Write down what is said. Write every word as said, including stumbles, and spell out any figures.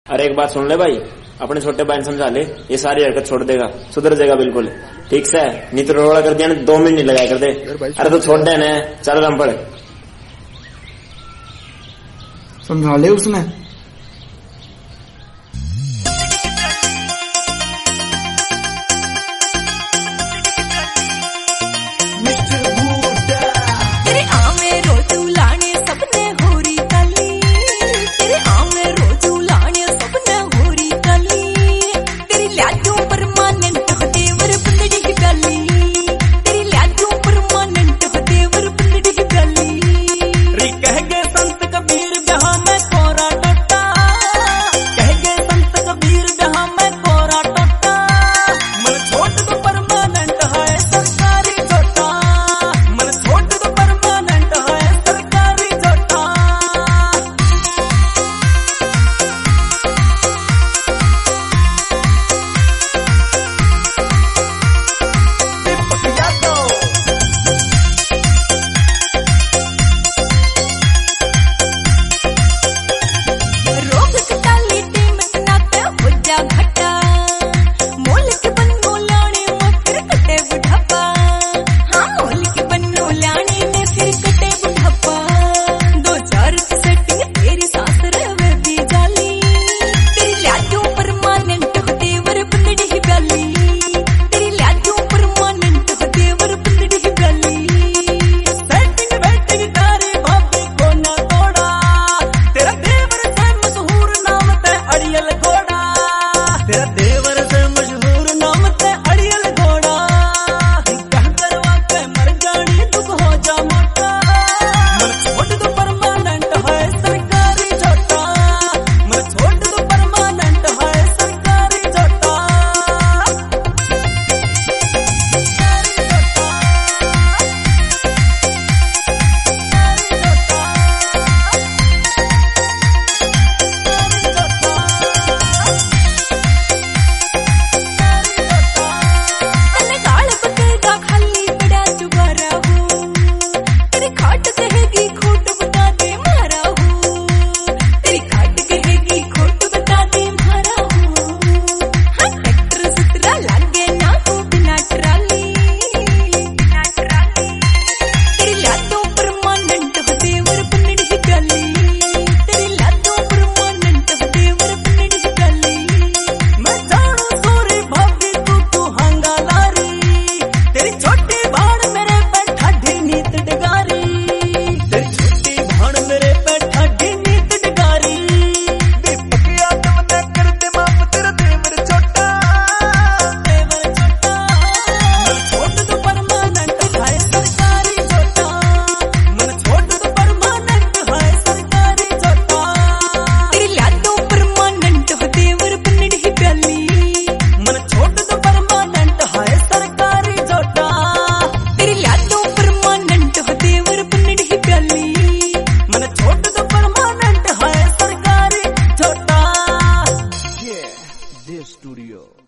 अरे एक बात सुन ले भाई, अपने छोटे भाई समझा ले, ये सारी हरकत छोड़ देगा, सुधर जाएगा बिल्कुल। ठीक से नहीं तो रोड़ा कर दिया ना, दो मिनट नहीं लगाया कर दे। अरे तो छोड़ दे ना, चल रहा पड़े समझा ले उसने। Studio.